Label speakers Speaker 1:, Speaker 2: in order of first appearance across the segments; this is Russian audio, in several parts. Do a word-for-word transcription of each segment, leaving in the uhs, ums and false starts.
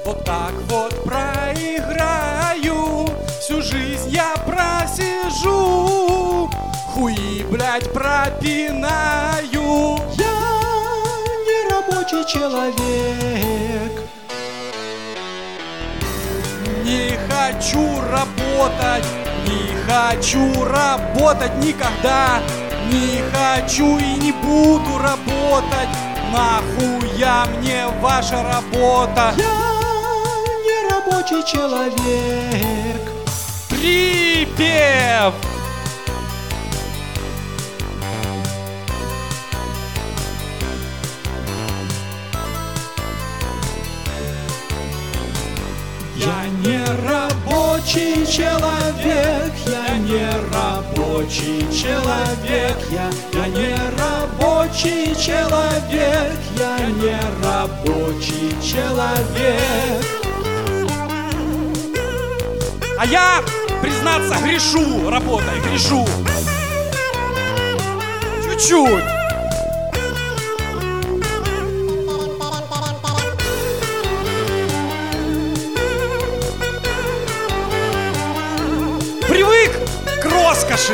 Speaker 1: вот так вот проиграю, всю жизнь я просижу, хуи, блядь, пропинаю.
Speaker 2: Я не рабочий человек.
Speaker 1: Не хочу работать, не хочу работать никогда. Не хочу и не буду работать, нахуя мне ваша работа?
Speaker 2: Я не рабочий человек.
Speaker 1: Припев!
Speaker 2: Я не рабочий человек, я не рабочий человек, я, я не рабочий человек, я не рабочий человек.
Speaker 1: А я, признаться, грешу работой, грешу. Чуть-чуть. Привык к роскоши.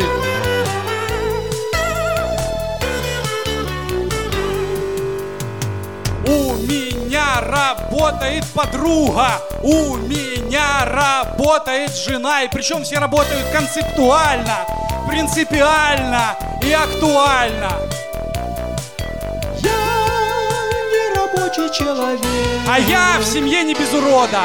Speaker 1: У меня работает подруга, у меня работает жена, и причем все работают концептуально, принципиально и актуально.
Speaker 2: Я не рабочий человек.
Speaker 1: А я в семье не без урода.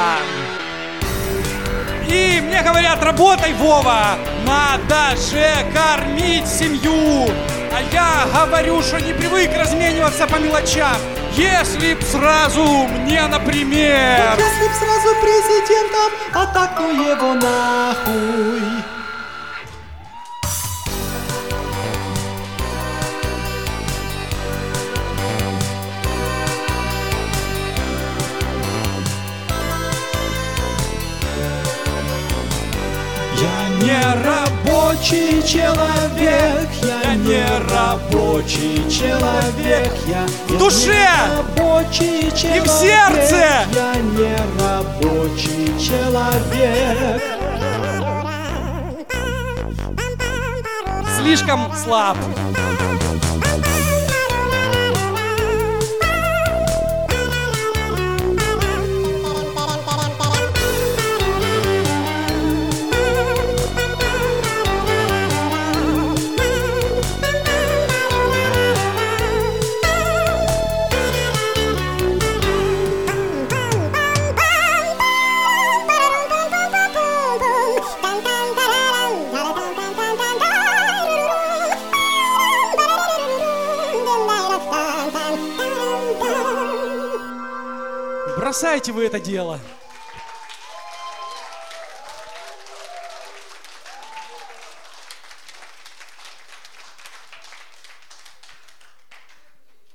Speaker 1: И мне говорят: работай, Вова, надо же кормить семью. А я говорю, что не привык размениваться по мелочам. Если б сразу мне, например,
Speaker 2: вот если б сразу президентом, а так ну его нахуй. Я не рабочий человек, я не рабочий человек, я
Speaker 1: в душе
Speaker 2: рабочий человек,
Speaker 1: и в сердце.
Speaker 2: Я не рабочий человек.
Speaker 1: Слишком слаб. Бросайте вы это дело.